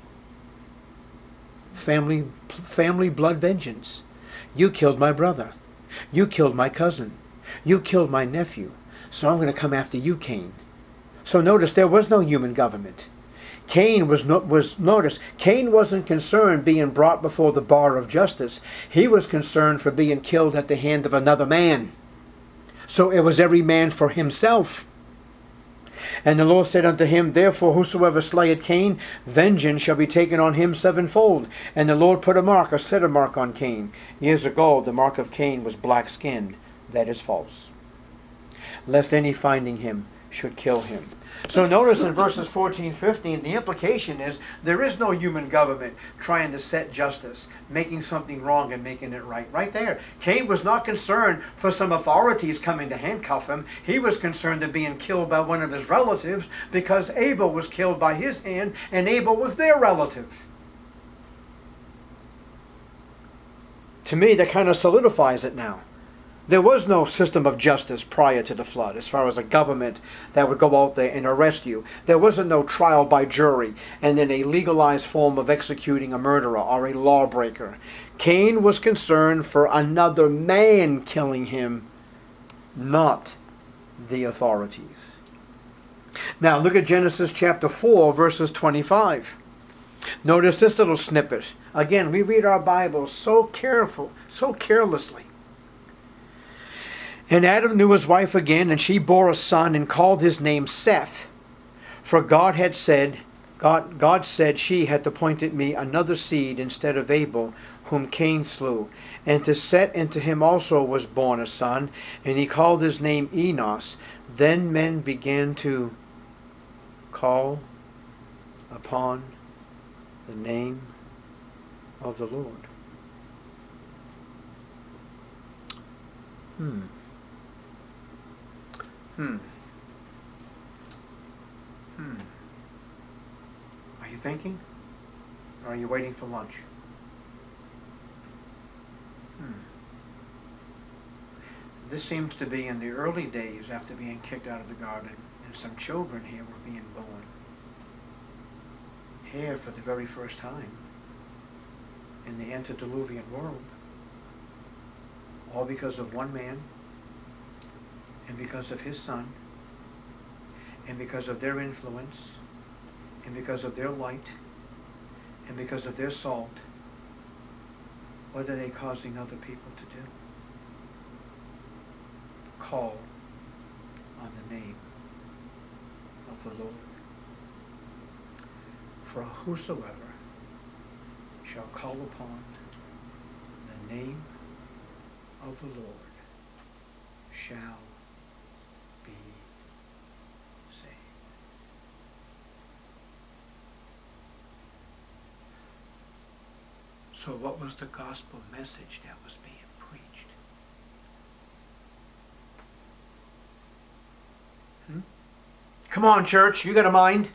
Family blood vengeance. You killed my brother. You killed my cousin. You killed my nephew. So I'm going to come after you, Cain. So notice there was no human government. Cain Cain wasn't concerned being brought before the bar of justice. He was concerned for being killed at the hand of another man. So it was every man for himself. And the Lord said unto him, Therefore whosoever slayeth Cain, vengeance shall be taken on him sevenfold. And the Lord put set a mark on Cain. Years ago the mark of Cain was black skin. That is false. Lest any finding him should kill him. So notice in verses 14, 15, the implication is there is no human government trying to set justice, making something wrong and making it right. Right there. Cain was not concerned for some authorities coming to handcuff him. He was concerned of being killed by one of his relatives because Abel was killed by his hand and Abel was their relative. To me, that kind of solidifies it now. There was no system of justice prior to the flood as far as a government that would go out there and arrest you. There wasn't no trial by jury and then a legalized form of executing a murderer or a lawbreaker. Cain was concerned for another man killing him, not the authorities. Now look at Genesis chapter 4 verses 25. Notice this little snippet. Again, we read our Bibles so carelessly. And Adam knew his wife again, and she bore a son, and called his name Seth. For God said, she hath appointed me another seed instead of Abel, whom Cain slew. And to Seth and to him also was born a son, and he called his name Enos. Then men began to call upon the name of the Lord. Hmm. Hmm. Hmm. Are you thinking? Or are you waiting for lunch? Hmm. This seems to be in the early days after being kicked out of the garden, and some children here were being born. Here for the very first time in the antediluvian world. All because of one man, and because of his son, and because of their influence, and because of their light, and because of their salt. What are they causing other people to do? Call on the name of the Lord. For whosoever shall call upon the name of the Lord shall be saved. So what was the gospel message that was being preached? Come on, church, you got a mind?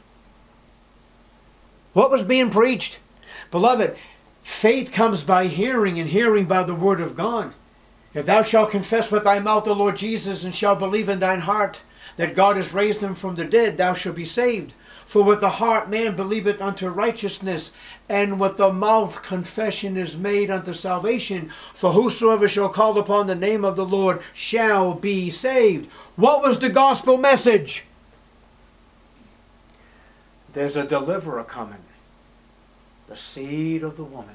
What was being preached? Beloved, faith comes by hearing, and hearing by the word of God. If thou shalt confess with thy mouth the Lord Jesus, and shalt believe in thine heart that God has raised him from the dead, thou shalt be saved. For with the heart man believeth unto righteousness, and with the mouth confession is made unto salvation. For whosoever shall call upon the name of the Lord shall be saved. What was the gospel message? There's a deliverer coming, the seed of the woman.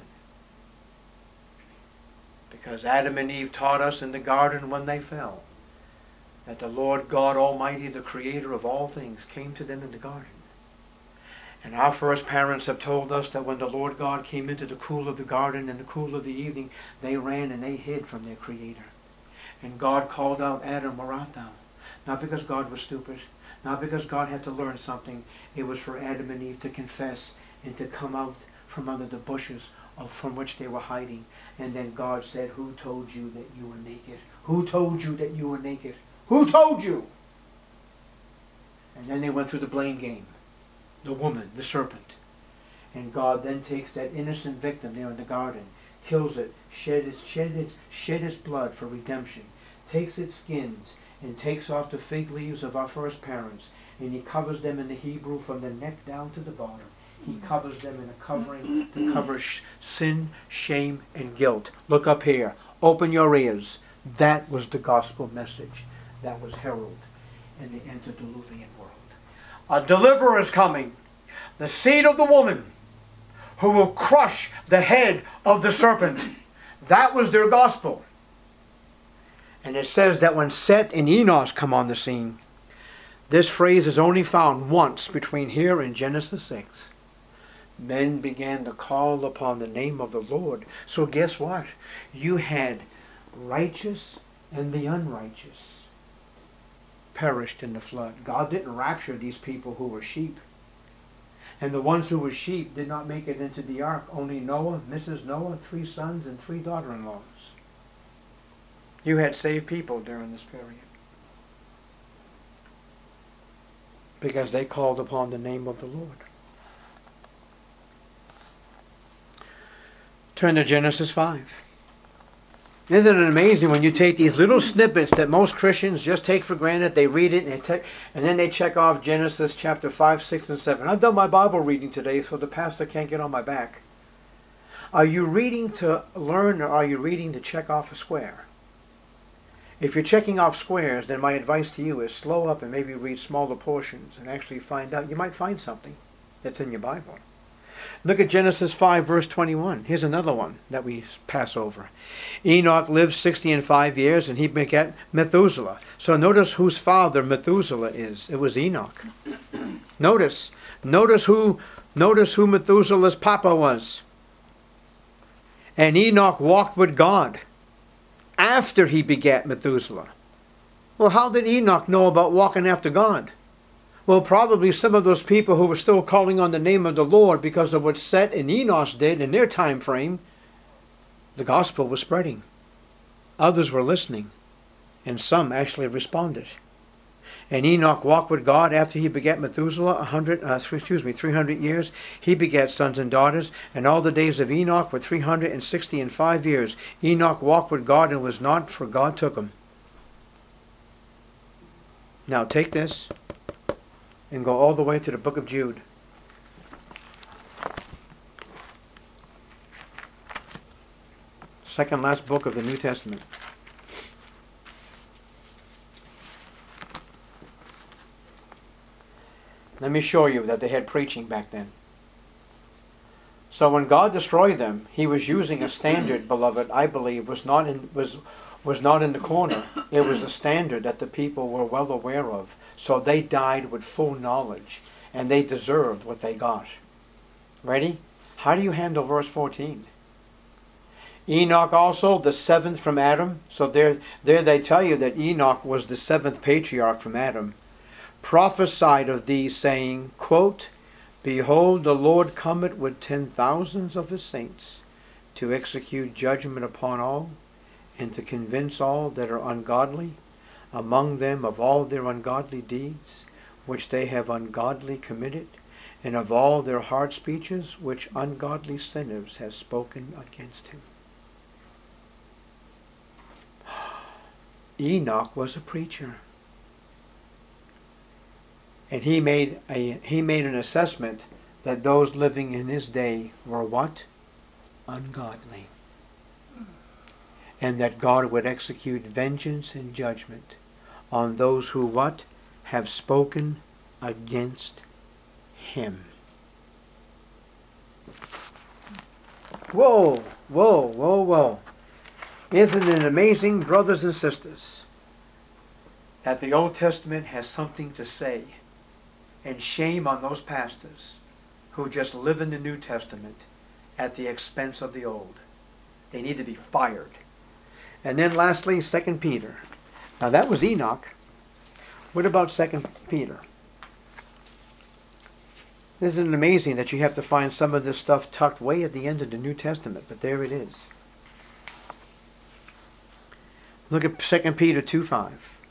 Because Adam and Eve taught us in the garden when they fell that the Lord God Almighty, the creator of all things, came to them in the garden. And our first parents have told us that when the Lord God came into the cool of the garden in the cool of the evening, they ran and they hid from their creator. And God called out, Adam, where art thou? Not because God was stupid, not because God had to learn something. It was for Adam and Eve to confess and to come out from under the bushes from which they were hiding. And then God said, who told you that you were naked? Who told you that you were naked? Who told you? And then they went through the blame game. The woman, the serpent. And God then takes that innocent victim there in the garden, kills it, shed its blood for redemption, takes its skins, and takes off the fig leaves of our first parents, and he covers them in the Hebrew from the neck down to the bottom. He covers them in a covering to cover sin, shame, and guilt. Look up here. Open your ears. That was the gospel message that was heralded in the antediluvian world. A deliverer is coming, the seed of the woman, who will crush the head of the serpent. That was their gospel. And it says that when Seth and Enos come on the scene, this phrase is only found once between here and Genesis 6. Men began to call upon the name of the Lord. So guess what? You had righteous and the unrighteous perished in the flood. God didn't rapture these people who were sheep. And the ones who were sheep did not make it into the ark. Only Noah, Mrs. Noah, 3 sons, and 3 daughter-in-laws. You had saved people during this period. Because they called upon the name of the Lord. Turn to Genesis 5. Isn't it amazing when you take these little snippets that most Christians just take for granted, they read it, and then they check off Genesis chapter 5, 6, and 7. I've done my Bible reading today, so the pastor can't get on my back. Are you reading to learn, or are you reading to check off a square? If you're checking off squares, then my advice to you is slow up and maybe read smaller portions and actually find out. You might find something that's in your Bible. Look at Genesis 5, verse 21. Here's another one that we pass over. Enoch lived 65 years, and he begat Methuselah. So notice whose father Methuselah is. It was Enoch. Notice who Methuselah's papa was. And Enoch walked with God after he begat Methuselah. Well, how did Enoch know about walking after God? Well, probably some of those people who were still calling on the name of the Lord because of what Seth and Enos did in their time frame, the gospel was spreading. Others were listening. And some actually responded. And Enoch walked with God after he begat Methuselah 300 years. He begat sons and daughters, and all the days of Enoch were 365 years. Enoch walked with God and was not, for God took him. Now take this and go all the way to the book of Jude. Second last book of the New Testament. Let me show you that they had preaching back then. So when God destroyed them, He was using a standard, beloved, I believe, was not in the corner. It was a standard that the people were well aware of. So they died with full knowledge, and they deserved what they got. Ready? How do you handle verse 14? Enoch also, the seventh from Adam. So there they tell you that Enoch was the seventh patriarch from Adam. Prophesied of these, saying, quote, Behold, the Lord cometh with 10,000s of his saints, to execute judgment upon all, and to convince all that are ungodly, among them of all their ungodly deeds, which they have ungodly committed, and of all their hard speeches, which ungodly sinners have spoken against him. Enoch was a preacher. And he made an assessment that those living in his day were what? Ungodly. And that God would execute vengeance and judgment on those who what? Have spoken against him. Whoa, whoa, whoa, whoa. Isn't it amazing, brothers and sisters, that the Old Testament has something to say? And shame on those pastors who just live in the New Testament at the expense of the Old. They need to be fired. And then lastly, 2 Peter. Now that was Enoch. What about 2 Peter? Isn't it amazing that you have to find some of this stuff tucked way at the end of the New Testament? But there it is. Look at 2 Peter 2:5.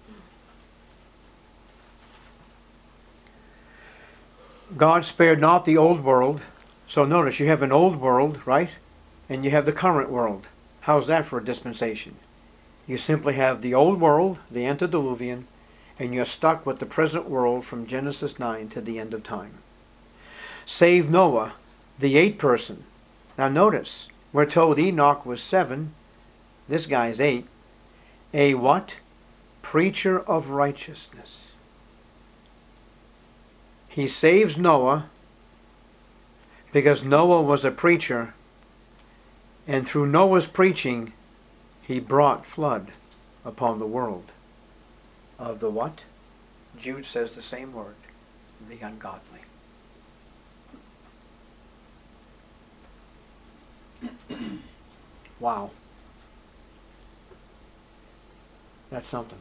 God spared not the old world. So notice, you have an old world, right? And you have the current world. How's that for a dispensation? You simply have the old world, the antediluvian, and you're stuck with the present world from Genesis 9 to the end of time. Save Noah, the eighth person. Now notice, we're told Enoch was 7. This guy's 8. A what? Preacher of righteousness. He saves Noah because Noah was a preacher, and through Noah's preaching he brought flood upon the world of the what? Jude says the same word, the ungodly. Wow. That's something.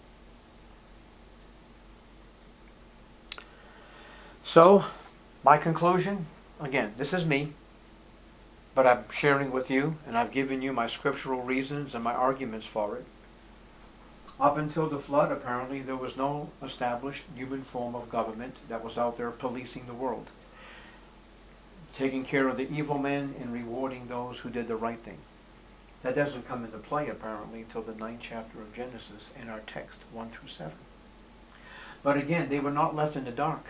So, my conclusion, again, this is me, but I'm sharing with you, and I've given you my scriptural reasons and my arguments for it. Up until the flood, apparently, there was no established human form of government that was out there policing the world, taking care of the evil men and rewarding those who did the right thing. That doesn't come into play, apparently, until the 9th chapter of Genesis in our text, 1 through 7. But again, they were not left in the dark.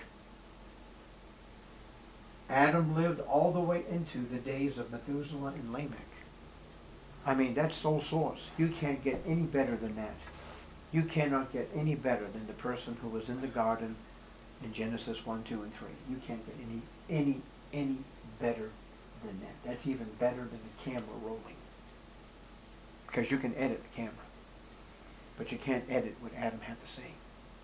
Adam lived all the way into the days of Methuselah and Lamech. I mean, that's sole source. You can't get any better than that. You cannot get any better than the person who was in the garden in Genesis 1, 2, and 3. You can't get any better than that. That's even better than the camera rolling. Because you can edit the camera. But you can't edit what Adam had to say.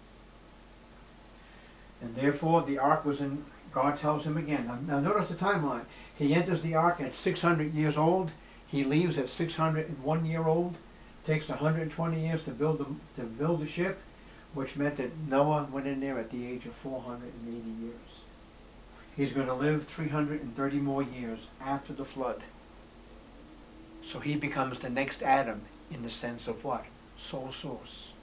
And therefore, the ark was in... God tells him again. Now notice the timeline. He enters the ark at 600 years old. He leaves at 601 year old. Takes 120 years to build the ship, which meant that Noah went in there at the age of 480 years. He's going to live 330 more years after the flood. So he becomes the next Adam in the sense of what? Sole source.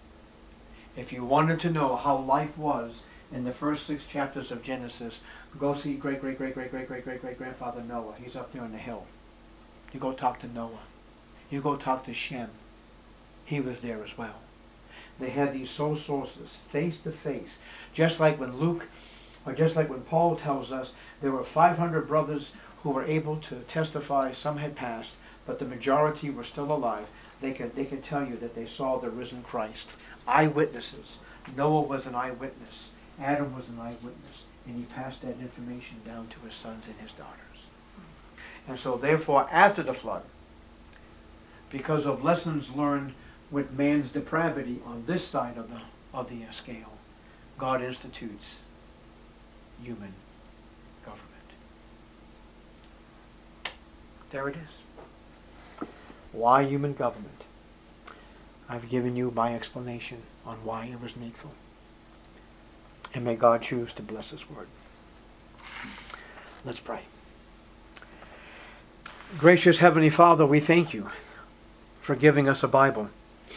If you wanted to know how life was in the first 6 chapters of Genesis, go see great-great-great-great-great-great-great-grandfather Noah. He's up there on the hill. You go talk to Noah. You go talk to Shem. He was there as well. They had these soul sources face to face. Just like when Paul tells us there were 500 brothers who were able to testify, some had passed, but the majority were still alive. They could tell you that they saw the risen Christ. Eyewitnesses. Noah was an eyewitness. Adam was an eyewitness. And he passed that information down to his sons and his daughters. And so therefore, after the flood, because of lessons learned with man's depravity on this side of the scale, God institutes human government. There it is. Why human government? I've given you my explanation on why it was needful. And may God choose to bless His word. Let's pray. Gracious Heavenly Father, we thank you for giving us a Bible.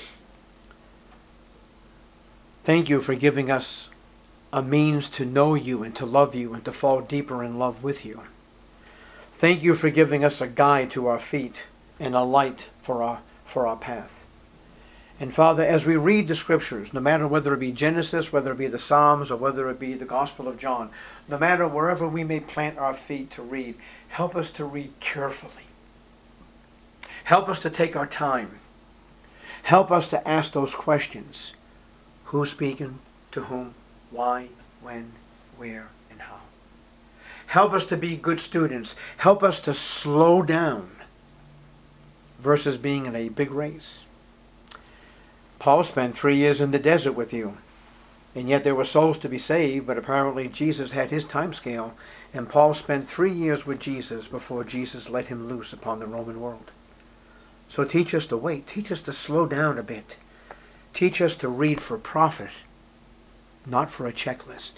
Thank you for giving us a means to know you and to love you and to fall deeper in love with you. Thank you for giving us a guide to our feet and a light for our path. And Father, as we read the Scriptures, no matter whether it be Genesis, whether it be the Psalms, or whether it be the Gospel of John, no matter wherever we may plant our feet to read, help us to read carefully. Help us to take our time. Help us to ask those questions. Who's speaking? To whom? Why? When? Where? And how? Help us to be good students. Help us to slow down versus being in a big race. Paul spent 3 years in the desert with you, and yet there were souls to be saved, but apparently Jesus had his time scale, and Paul spent 3 years with Jesus before Jesus let him loose upon the Roman world. So teach us to wait. Teach us to slow down a bit. Teach us to read for profit, not for a checklist.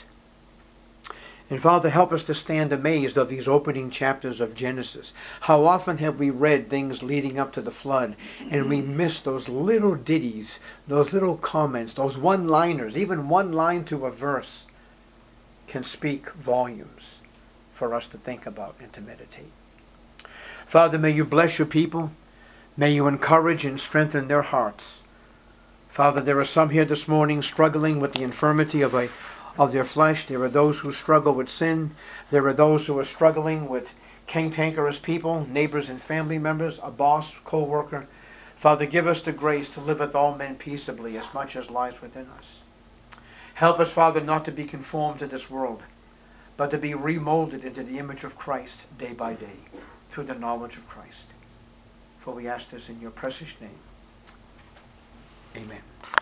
And Father, help us to stand amazed of these opening chapters of Genesis. How often have we read things leading up to the flood, and we miss those little ditties, those little comments, those one-liners. Even one line to a verse can speak volumes for us to think about and to meditate. Father, may you bless your people. May you encourage and strengthen their hearts. Father, there are some here this morning struggling with the infirmity of their flesh. There are those who struggle with sin. There are those who are struggling with cantankerous people, neighbors and family members, a boss, co-worker. Father, give us the grace to live with all men peaceably as much as lies within us. Help us, Father, not to be conformed to this world, but to be remolded into the image of Christ day by day through the knowledge of Christ. For we ask this in your precious name. Amen.